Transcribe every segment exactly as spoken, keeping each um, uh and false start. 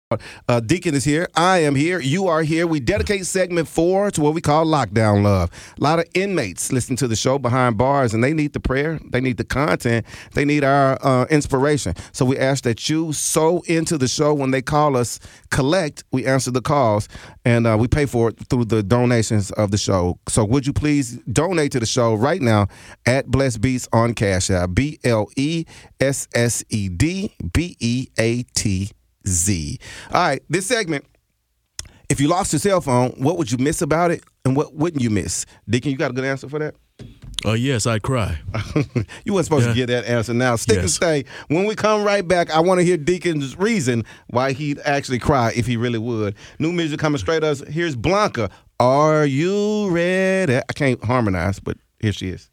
Uh, Deacon is here. I am here. You are here. We dedicate segment four to what we call Lockdown Love. A lot of inmates listen to the show behind bars, and they need the prayer. They need the content. They need our uh, inspiration. So we ask that you sow into the show. When they call us collect, we answer the calls, and uh, we pay for it through the donations of the show. So would you please donate to the show right now at Blessed Beats on Cash App. B L E S S E D B E A T Z. All right, this segment, if you lost your cell phone, what would you miss about it and what wouldn't you miss? Deacon, you got a good answer for that? Oh, uh, yes, I'd cry. You weren't supposed yeah. to get that answer now. Stick yes. and stay. When we come right back, I want to hear Deacon's reason why he'd actually cry if he really would. New music coming straight us. Here's Blanca. Are you ready? I can't harmonize, but here she is.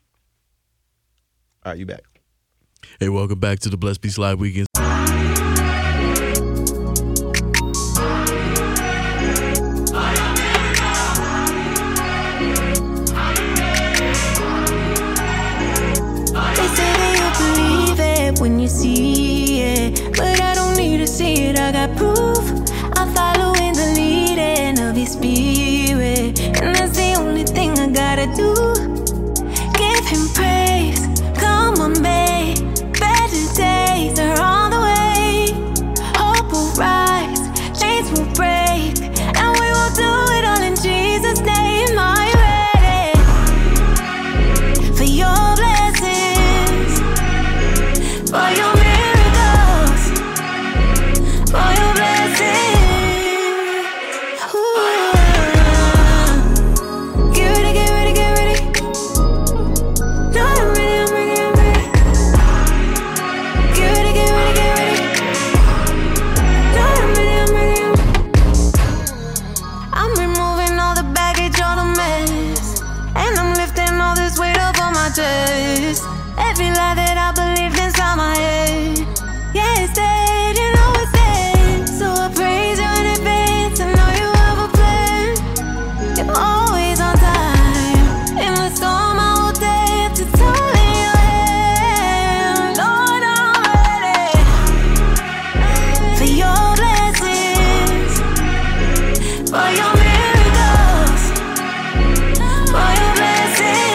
All right, you back. Hey, welcome back to the Blessed Beats Live Weekend. When you see it, but I don't need to see it, I got proof. I'm following the leading of your spirit, and that's the only thing I gotta do. Give him praise, come on babe. Better days are on the way. Hope will rise, chains will break, and we will do it all in Jesus' name. Are you ready for your blessings? For your miracles, for your blessings. Ooh. Get ready, get ready, get ready. No, I'm ready, I'm ready, I'm ready. Get ready, get ready, get ready. No, I'm ready, I'm ready, I'm ready. I'm removing all the baggage, all the mess, and I'm lifting all this weight up on my chest. Every lie that I believed inside my head, yeah, it's dead, you know it's dead. So I praise you in advance, I know you have a plan. You're always on time. In the storm, I will day up to tell in your hand. Lord, I'm ready for your blessings, for your miracles, for your blessings.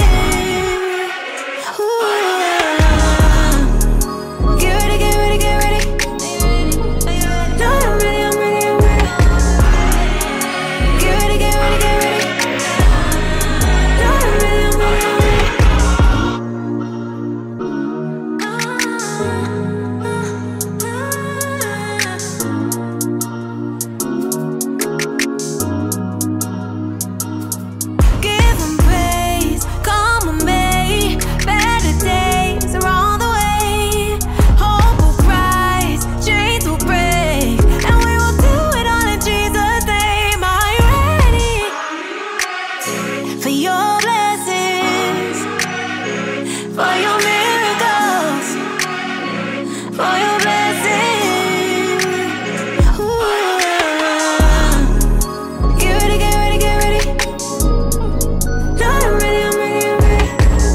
Ooh. Get ready, get ready, get ready. No, I'm ready, I'm ready, I'm ready. Get ready, get ready, get ready. No, I'm ready, I'm ready, I'm ready. Give him praise, come on, babe. Better days are on the way. Hope will rise, chains will break, and we will do it all in Jesus' name. Are you ready for your blessings, for your miracles, for your blessings? Ooh. Get ready, get ready, get ready. No, I'm ready, I'm ready, I'm ready.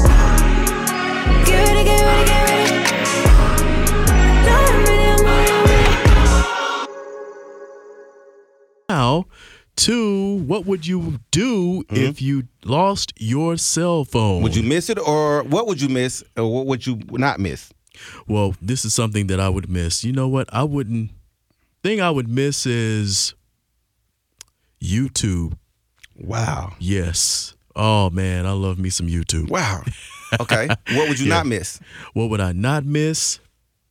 Get ready, get ready, get ready. No, I'm ready, I'm ready, I'm ready. Now, to what would you do Mm-hmm. if you lost your cell phone? Would you miss it, or what would you miss, or what would you not miss? Well, this is something that I would miss. You know what? I wouldn't. Thing I would miss is YouTube. Wow. Yes. Oh man, I love me some YouTube. Wow. Okay. What would you Yeah. not miss? What would I not miss?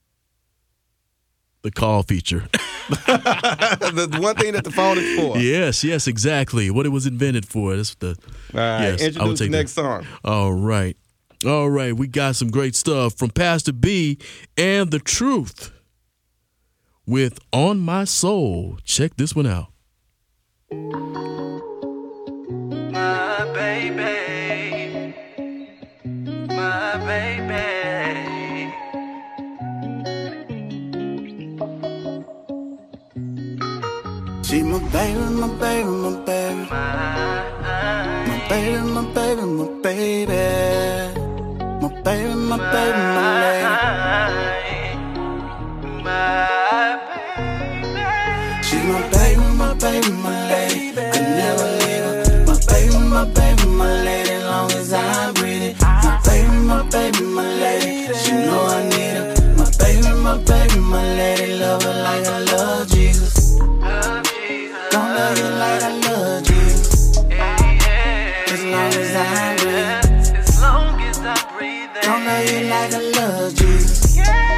The call feature. the, the one thing that the phone is for. Yes, yes, exactly. What it was invented for. That's the. All right. Yes, I would Introduce the take next that. song. All right. All right. We got some great stuff from Pastor B and The Truth with On My Soul. Check this one out. My baby, my baby. She my baby, my baby, my baby. My baby, my baby, my baby. My baby, my baby, my lady. My baby. baby, my lady. Could never leave her. My baby, my baby, my lady. Long as I breathe it. My baby, my baby, my lady. She know I need her. My baby, my baby, my lady. Love her like I love Jesus. Love Jesus. Don't love you like I love Jesus. As long as I breathe. As long as I breathe. Don't love you like I love Jesus.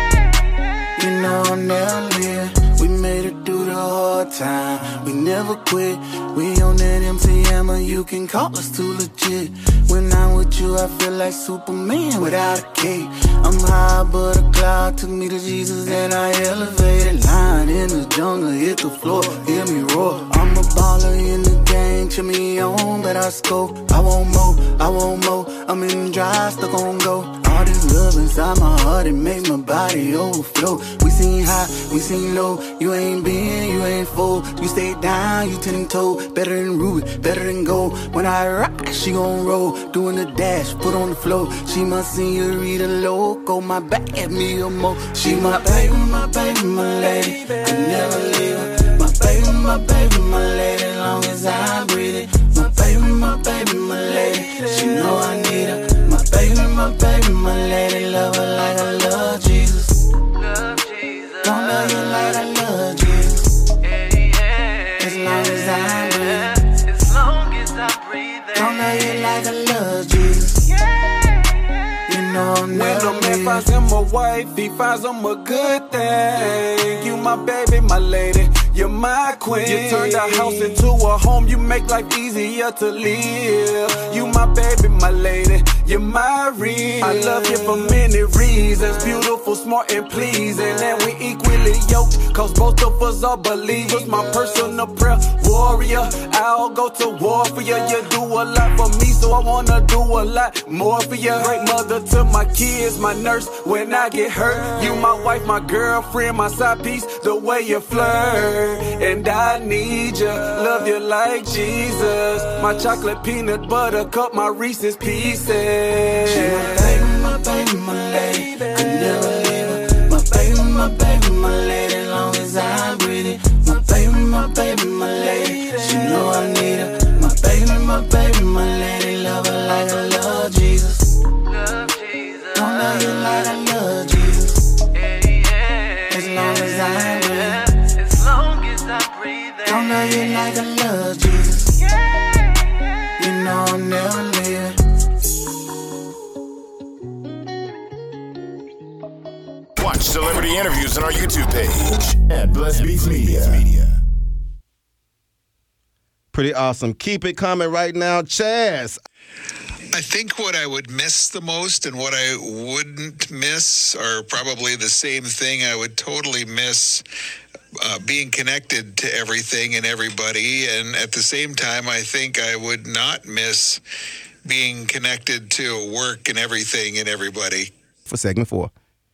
You know I'll never leave. We made it through the hard time. We never quit. We on that M C hammer. You can call us too legit. When I'm with you, I feel like Superman without a cape. I'm high above the cloud. Took me to Jesus and I elevated. Lying in the jungle, hit the floor, hear me roar. I'm a baller in the game. Cheer me on, but I score. I want more, I want more. I'm in the drive, stuck on go. All this love inside my heart, it makes my body overflow. We seen high, we seen low. You ain't been, you ain't full. You stay down, you ten toe. Better than Ruby, better than gold. When I rock, she gon' roll. Doing the dash, put on the floor. She my senorita loco. My back at me a mo. She my baby, my baby, my lady. Could never leave her. My baby, my baby, my lady. Long as I breathe it. My baby, my baby, my lady. She know I need her. My baby, my baby, my lady. Love her like I love Jesus. Love Jesus. Don't love you like I love Jesus. Yeah, yeah. As long as I breathe. As long as I breathe. Don't love you like I love Jesus. You know I'll When never a man leave. finds him a wife, he finds him a good thing. You my baby, my lady, you're my queen. You turned our house into a home, you make life easier to live. You my baby, my lady, you're my real. I love you for many reasons, beautiful, smart and pleasing. And we equally yoked, cause both of us are believers. My personal prayer warrior, I'll go to war for you. You do a lot for me, so I wanna do a lot more for you. Great mother to my kids, my nurse when I get hurt. You my wife, my girlfriend, my side piece, the way you flirt. And I need you, love you like Jesus. My chocolate peanut butter cup, my Reese's Pieces. She my baby, my baby, my lady. Could never leave her. My baby, my baby, my lady. Long as I breathe it. My baby, my baby, my lady. She know I need her. My baby, my baby, my lady. Love her like I love Jesus. Love Jesus. Don't love you like I love Jesus. Yeah, yeah. As long as I breathe. As long as I breathe. Don't love you like I love Jesus. You know I'll never leave. Watch celebrity interviews on our YouTube page at Blessed Beats Media. Pretty awesome. Keep it coming right now, Chaz. I think what I would miss the most and what I wouldn't miss are probably the same thing. I would totally miss uh, being connected to everything and everybody. And at the same time, I think I would not miss being connected to work and everything and everybody. For segment four.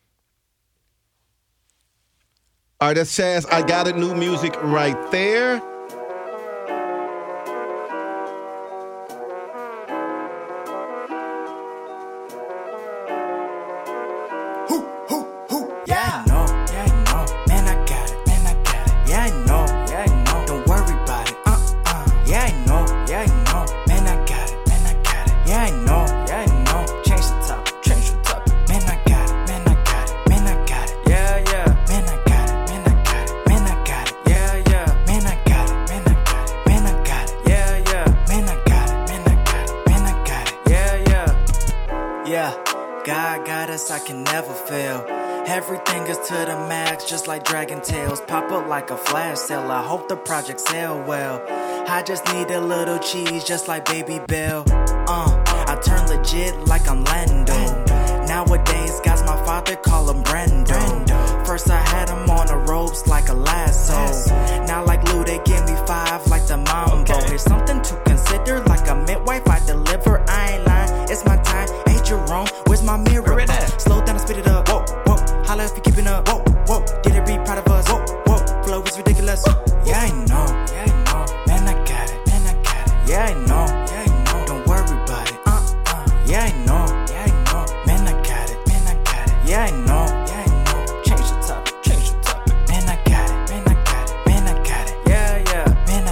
All right, that's Chaz. I got it. New music right there. Yeah, I know, yeah, I know. Man, I got it, man, I got it. Yeah, I know, yeah, I know. Don't worry about it. Uh, uh. Yeah, I know, yeah, I know. Man, I got it, man, I got it. Yeah, I know, yeah, I know. Change the topic, change the topic. Man, I got it, man, I got it. Man, I got it. Yeah, yeah. Man, I got it, man, I got it. Man, I got it. Yeah, yeah. Man, I got it, man, I got it. Man, I got it. Yeah, yeah. Man, I got it, man, I got it. Man, I got it. Yeah, yeah. Yeah. God got us, I can never fail. Everything is to the max, just like Dragon Tales. Pop up like a flash sale, I hope the project sell well. I just need a little cheese, just like Baby Bell. Uh, I turn legit like I'm Lando. Nowadays, guys, my father call him Brando. First I had him on the ropes like a lasso. Now like Lou, they give me five like the Mambo. There's something to consider, like a midwife I deliver. I ain't lying, it's my time. Hey Jerome, where's my mirror? Uh, slow down and speed it up. Whoa, whoa. Holla if you keeping up. Whoa, whoa. Did it be proud of us? Whoa, whoa. Flow is ridiculous. Yeah, I know. Yeah, I know. Man, I got it. Man, I got it. Yeah, I know. Yeah, I know. Don't worry about it. Uh, uh. Yeah, I know. Yeah, I know. Man, I got it. Man, I got it. Yeah, I know. Yeah, I know. Change the topic. Change the topic. Man, I got it. Man, I got it. Man, I got it. Yeah, yeah. Man,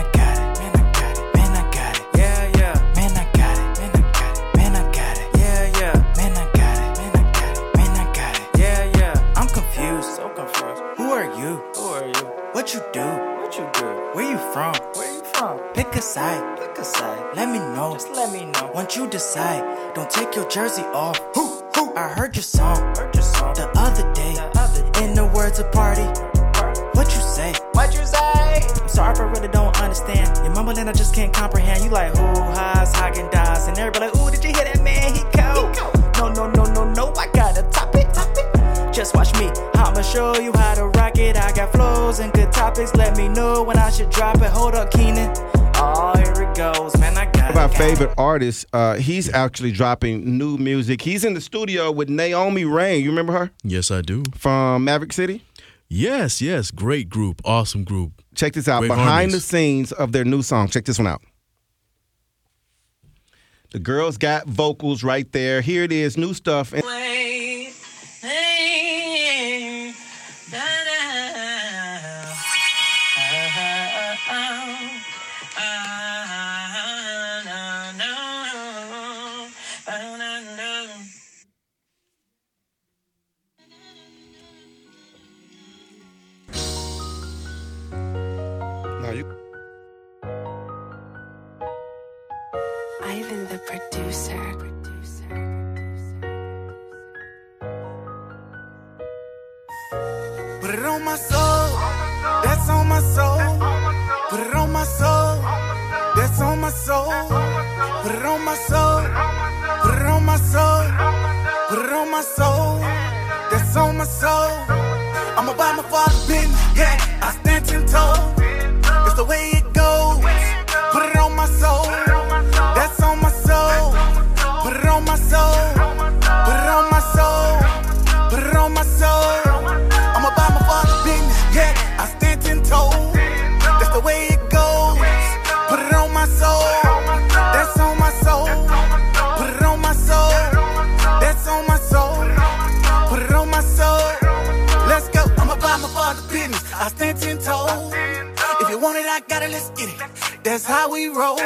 let me know. Just let me know. Once you decide, don't take your jersey off. I heard your song, heard your song the other day. The other day. In the words of party, what you say? What you say? I'm sorry if I really don't understand. Your mumbling I just can't comprehend. You like who highs, Hagen Dazs, and everybody like, ooh, did you hear that man? He cold. No, no, no, no, no. I gotta top it, top it. Just watch me. I'ma show you how to rock it. I got flows and good topics. Let me know when I should drop it. Hold up, Keenan. Oh, here it goes, man. I got it. My favorite artist, uh, he's actually dropping new music. He's in the studio with Naomi Rain. You remember her? Yes, I do. From Maverick City? Yes, yes. Great group. Awesome group. Check this out. Great Behind harmonies. the scenes of their new song. Check this one out. The girls got vocals right there. Here it is. New stuff. And now you. Ivan the producer. Put it on my soul, that's on my soul. Put it on my soul, that's on my soul. Put it on my soul, put it on my soul. Put it on my soul, that's on my soul. I'm about my father's business, yeah, I stand ten toes. It's the way it goes. Put it on my soul, that's on my soul. Put it on my soul, put it on my soul. Put it on my soul. I'm about my father's business, yeah, I stand ten toes. That's the way it goes. Put it on my soul, that's on my soul. Put it on my soul, that's on my soul. Put it on my soul. Let's go. I'm about my father's business, I stand ten toes. If you want it, I got it, let's get it. That's how we roll.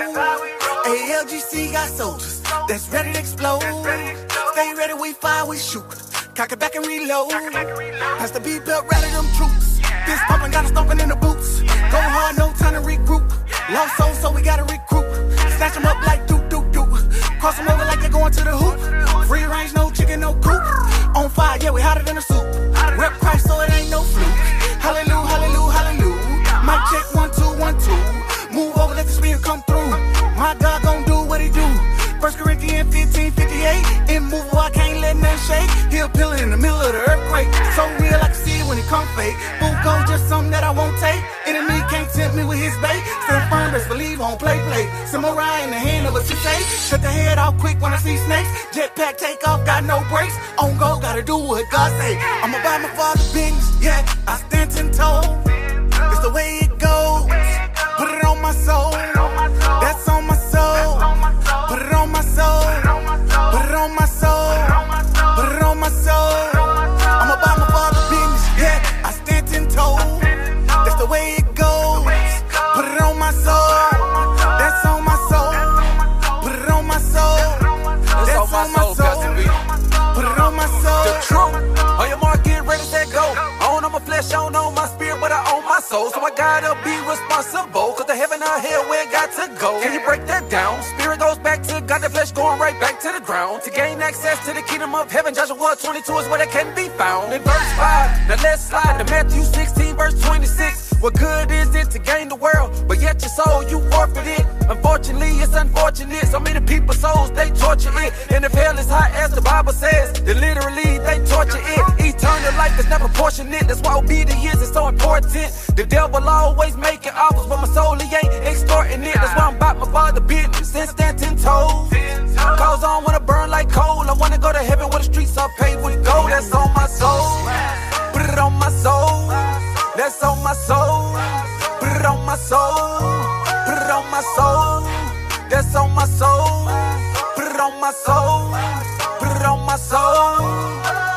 A L G C got soldiers that's ready to explode. Stay ready, we fire, we shoot. Cock it back and reload. Has to be built right of them troops. This pumping got us stomping in the boots. Go hard, no time to regroup. Lost soul, so we gotta recruit. Snatch them up like doo doo doo. Cross them over like they're going to the hoop. Free range, no chicken, no coop. On fire, yeah, we hotter than a soup. Rep Christ, so it ain't no fluke. Hallelujah, hallelujah, hallelujah. Mic check, one, two, one, two. Move over, let the spirit come through. My God gon' do what he do. First Corinthians fifteen fifty-eight. Immovable, I can't let nothing shake. He a pillar in the middle of the earthquake. So real, I can see it when it come fake. Boom, go, just something that I won't take. Enemy can't tempt me with his bait. Stand firm, best believe on play, play. Samurai in the hand of a sensei. Cut the head off quick when I see snakes. Jetpack take off, got no brakes. On go, gotta do what God say. I'm about my father's business, yeah, I stand ten toes. It's the way it goes. Put it on my soul. That's on my soul. Put it on my soul. Put it on my soul. Put it on my soul. I'm about my father's business. Yeah, I stand ten toes. That's the way it goes. Put it on my soul. That's on my soul. Put it on my soul. That's on my soul. Put it on my soul. The truth. On your mark, get ready, set, go. I own on my flesh, I don't own my spirit, but I own my soul. So I gotta be responsible. Cause the heaven or hell where it got to go. Can you break that down? Spirit goes back to God, the flesh going right back to the ground. To gain access to the kingdom of heaven, Joshua twenty-two is where they can be found. In verse five, now let's slide to Matthew sixteen, verse twenty-six. What good is it to gain the world, but yet your soul you forfeit it? Unfortunately, it's unfortunate. So many people's souls, they torture it. And if hell is hot as the Bible says, then literally they torture it. Eternal life is not proportionate. That's why obedience is so important. The devil always making offers, but my soul, he ain't extorting it. That's why I'm about my father business and stand ten toes. Cause I don't wanna burn like coal. I wanna go to heaven where the streets are paved with gold. That's on my soul. Put it on my soul. That's on my soul. Put it on my soul. Put it on my soul. That's on my soul. Put it on my soul. Put it on my soul.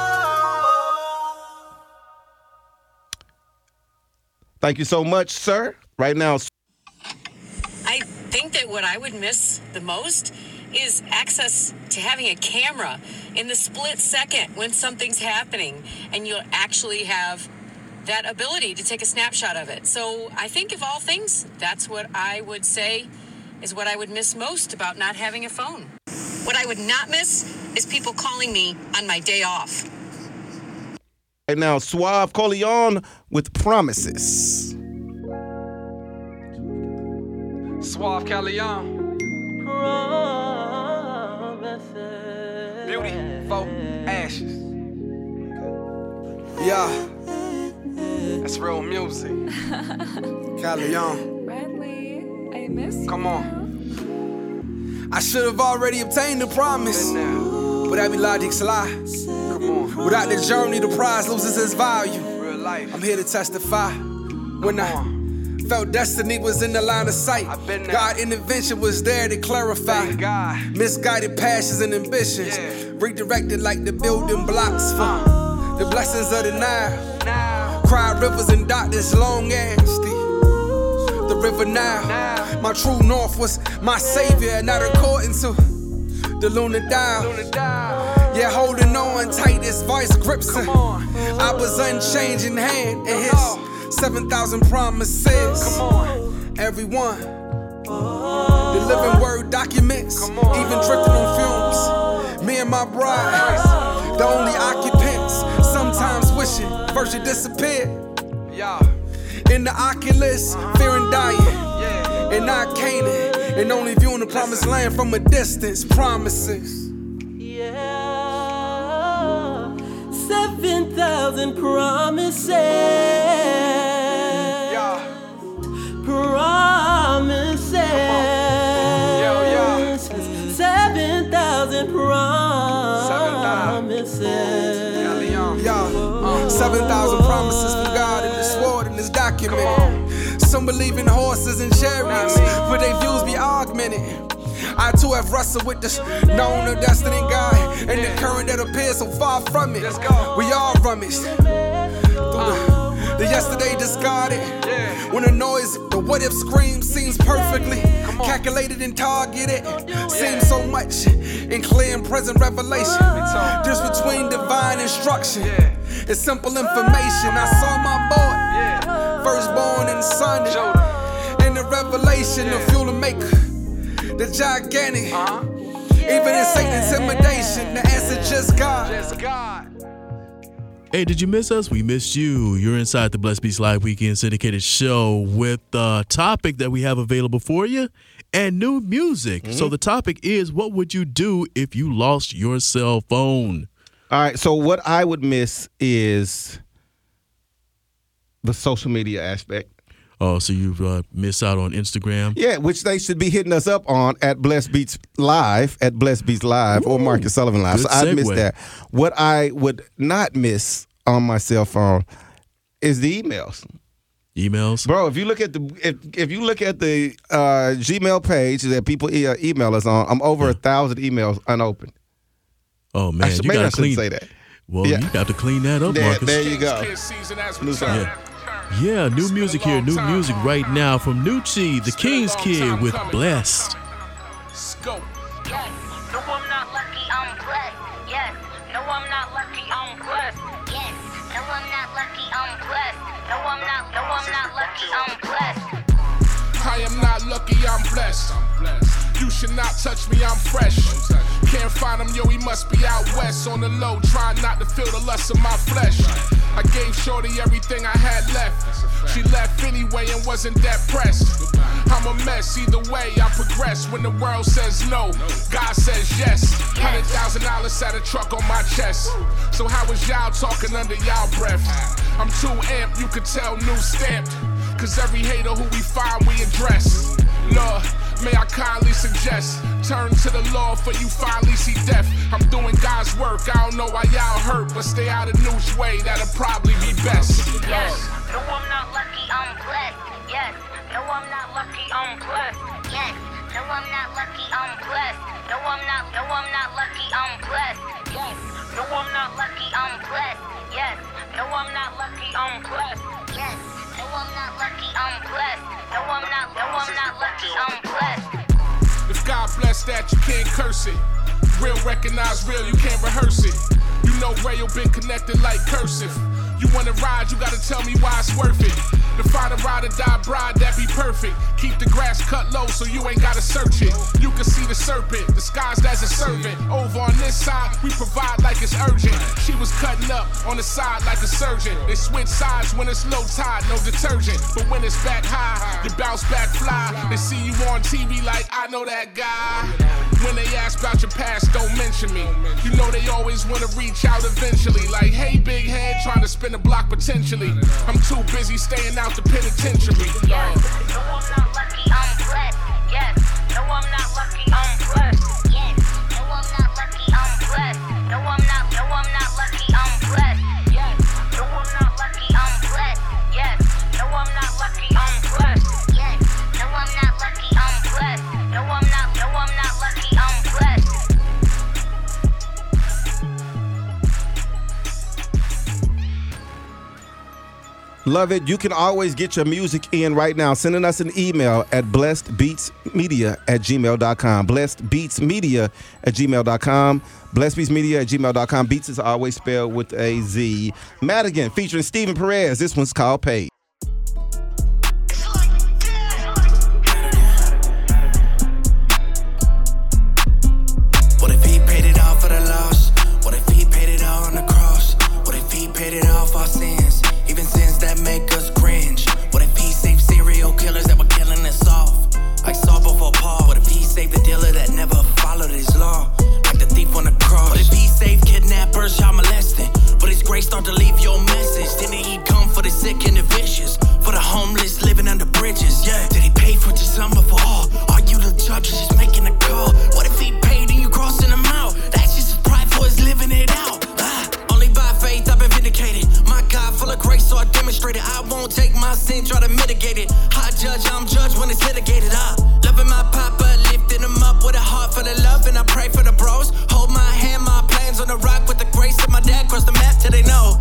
Thank you so much, sir. Right now. I think that what I would miss the most is access to having a camera in the split second when something's happening, and you'll actually have that ability to take a snapshot of it. So I think of all things, that's what I would say is what I would miss most about not having a phone. What I would not miss is people calling me on my day off. And now Suave Coleon with Promises. Suave Calion. Beauty for ashes. Yeah, that's real music. Calion. Bradley, I miss you. Come on. I should have already obtained the promise, but every logic's a lie. Come on. Without the journey, the prize loses its value. Real life. I'm here to testify. When I felt destiny was in the line of sight, God intervention was there to clarify. Misguided passions and ambitions, redirected like the building blocks for the blessings of the Nile. Cried rivers and doctors long as the, the river Nile. My true north was my savior, not according to the lunar dial. Yeah, holding on tight, this vice grips him. I was unchanging hand in his seven thousand promises. Everyone, the living word documents, even drifting on fumes. Me and my bride, the only occupants, sometimes wishing virtue disappeared. In the Oculus, fearing dying, and not Canaan, and only viewing the promised land from a distance. Promises. Yeah, seven thousand promises. Yeah. Promises. Yeah, yeah. Seven thousand promises. Yeah, uh, seven thousand promises from God in this word, in this document. Some believe in horses and chariots, but their views be augmented. I too have wrestled with this known or destiny God, and the current that appears so far from it. We all rummaged through the, the yesterday discarded. When the noise, the what if scream seems perfectly calculated and targeted. Seems so much in clear and present revelation. Just between divine instruction and simple information. I saw my boy, firstborn and son, in the revelation, the fuel to make the gigantic. Even in Satan's intimidation, the answer just God. Hey, did you miss us? We missed you. You're inside the Blessed Beats Live Weekend syndicated show with the topic that we have available for you and new music. Mm-hmm. So the topic is, what would you do if you lost your cell phone? All right, so what I would miss is the social media aspect. Oh, so you uh, miss out on Instagram? Yeah, which they should be hitting us up on at Blessed Beats Live, at Blessed Beats Live, Ooh, or Marcus Sullivan Live. So I miss that. What I would not miss on my cell phone is the emails. Emails, bro. If you look at the if if you look at the uh, Gmail page that people e- email us on, I'm over yeah. a thousand emails unopened. Oh man, I should, you gotta I clean. Say that. Well, yeah. you got to clean that up, there, Marcus. There you go. New yeah. yeah, new music here, new music right now from Nucci, the King's Kid with Blessed. Yes, no, I'm not lucky, I'm blessed. Yes, no, I'm not lucky, I'm blessed. Yes, no, I'm not lucky, I'm blessed. No, I'm not, no, I'm not lucky, I'm blessed. I am not lucky, I'm blessed. You should not touch me, I'm fresh. Can't find him, yo, he must be out west. On the low, trying not to feel the lust of my flesh. I gave Shorty everything I had left. She left anyway and wasn't that pressed. I'm a mess, either way I progress. When the world says no, God says yes. Hundred thousand dollars sat a truck on my chest. So how was y'all talking under y'all breath? I'm too amped, you could tell new stamped. Cause every hater who we find we address. Lord, may I kindly suggest, turn to the Lord for you finally see death. I'm doing God's work, I don't know why y'all hurt, but stay out of Nooch way, that'll probably be best. Yes, no, I'm not lucky, I'm blessed. Yes, no, I'm not lucky, I'm blessed. Yes, no, I'm not lucky, I'm blessed. No, I'm not, no, I'm not lucky, I'm blessed. Yes, no, I'm not lucky, I'm blessed. Yes, no, I'm not lucky, I'm blessed. Yes, no, I'm not lucky, I'm blessed. No, I'm not, no, I'm not lucky, I'm blessed. If God bless that, you can't curse it. Real recognize real, you can't rehearse it. You know Rayo been connected like cursive. You wanna ride, you gotta tell me why it's worth it. To find a ride or die bride, that be perfect. Keep the grass cut low so you ain't gotta search it. You can see the serpent, disguised as a servant. Over on this side, we provide like it's urgent. She was cutting up on the side like a surgeon. They switch sides when it's low tide, no detergent. But when it's back high, you bounce back fly. They see you on T V like, I know that guy. When they ask about your past, don't mention me. You know they always wanna reach out eventually. Like, hey, big head, trying to spin a block potentially. I'm too busy staying out the penitentiary. Yes, no, I'm not lucky, I'm blessed. Yes, no, I'm not lucky, I'm blessed. Yes, no, I'm not lucky, I'm blessed. No, I'm not, no, I'm not lucky, I'm blessed. Yes, no, I'm not lucky, I'm blessed. Yes, no, I'm not lucky, I'm blessed. Yes, no, I'm not lucky, I'm blessed. No, I'm not, no, I'm not lucky, I'm blessed. Love it. You can always get your music in right now. Sending us an email at blessedbeatsmedia at gmail dot com. blessedbeatsmedia at gmail dot com. blessedbeatsmedia at gmail dot com. Beats is always spelled with a Z. Madigan featuring Stephen Perez. This one's called Paid. What if he paid it all for the loss? What if he paid it all on the cross? What if he paid it all for our sins? Even sins that make us cringe. What if he saved serial killers that were killing us off? Like Saul before Paul. What if he saved the dealer that never followed his law? Like the thief on the cross. What if he saved kidnappers, y'all molesting? But his grace start to leave your message. Didn't he come for the sick and the vicious? For the homeless living under bridges? Yeah. Did he pay for just some for all? Are you the judge or just making a call? What if he paid and you crossing him out? That's just his pride for his living it out. Ah, only by faith I've been vindicated. My God full of grace, so I demonstrate it. I won't take my sin, try to mitigate it. High judge, I'm judged when it's litigated. Ah, loving my papa, lifting him up with a heart for the love, and I pray for the bros. Hold my hand, my plans on the rock with the grace of my dad. Cross the map till they know.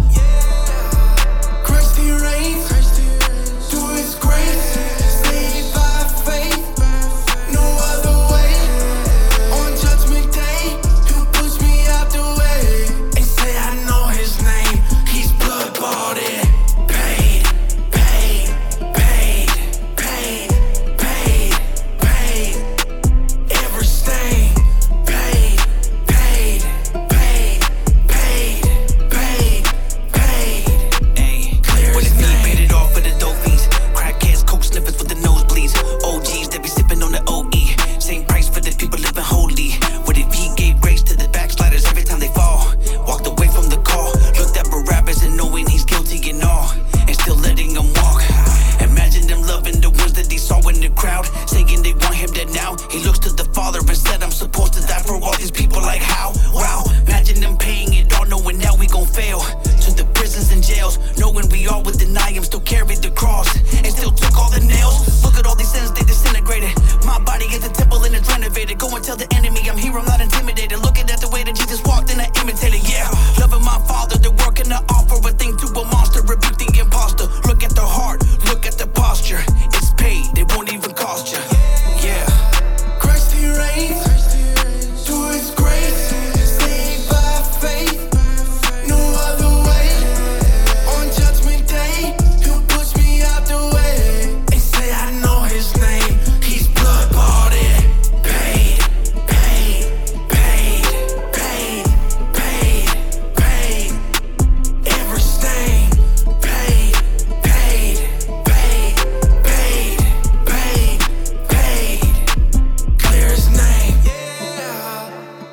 Yeah. Christ he reigns, through his grace, saved by faith, no other way. On judgment day, he'll push me out the way and say I know his name. He's blood bought it, paid, paid, paid, paid, paid, paid. Every stain, paid, paid, paid, paid, paid, paid. Ayy, clear as day. Paid it all for the dope fiends. Crackheads, coke sniffers with the nosebleeds. O Gs that be sipping on the O E. Same price for the people living holy. What if he gave grace to the backsliders every time they fall? Walked away from the call, looked at Barabbas and knowing he's guilty and all, and still letting them walk. Imagine them loving the ones that they saw in the crowd, saying they want him dead now. He looks to the Father and said, I'm supposed to die for all these people, like how? Wow, imagine them paying it all, knowing now we gon' fail. To the prisons and jails, knowing we all would deny him, still carried the cross, and still took all the nails. Look at all these sins, they disintegrated. My body is a temple and it's renovated. Go and tell the enemy I'm here, I'm not intimidated. Looking at the way that Jesus walked and I imitated, yeah. Loving my Father, the work and the offer a thing to a monster, rebuke the imposter. Look at the heart, look at the posture. It's paid, they won't even cost you. Yeah. Christ he reigns, through his grace, saved by faith, no other way. On judgment day, he'll push me out the way and say I know his name. He's blood bought it, paid, paid, paid, paid, paid, paid. Every stain, paid, paid, paid, paid, paid, paid. Clear his name. Yeah.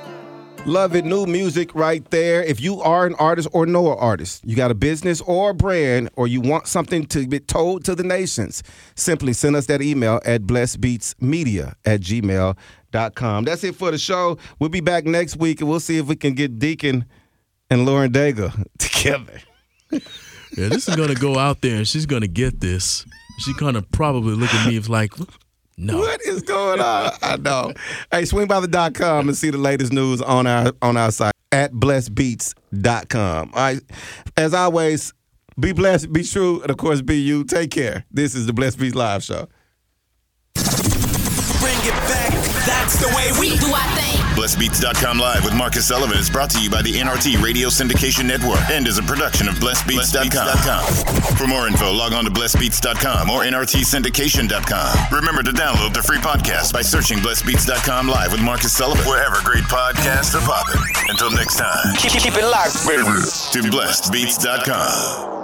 Love it. New music right there. If you are an artist or know an artist, you got a business or a brand, or you want something to be told to the nations, simply send us that email at blessedbeatsmedia at gmail dot com. That's it for the show. We'll be back next week, and we'll see if we can get Deacon and Lauren Daigle together. Yeah, this is going to go out there, and she's going to get this. She's going to probably look at me and like, no. What is going on? I know. Hey, swing by the dot com and see the latest news on our on our site at blessed beats dot com. All right. As always, be blessed, be true, and of course, be you. Take care. This is the Blessed Beats Live Show. Bring it back. That's the way we do our thing. Bless Beats dot com Live with Marcus Sullivan is brought to you by the N R T Radio Syndication Network and is a production of Bless Beats dot com. For more info, log on to Bless Beats dot com or N R T Syndication dot com. Remember to download the free podcast by searching Bless Beats dot com Live with Marcus Sullivan, wherever great podcasts are popping. Until next time, Keep, keep it locked, baby. To Blessed Beats dot com.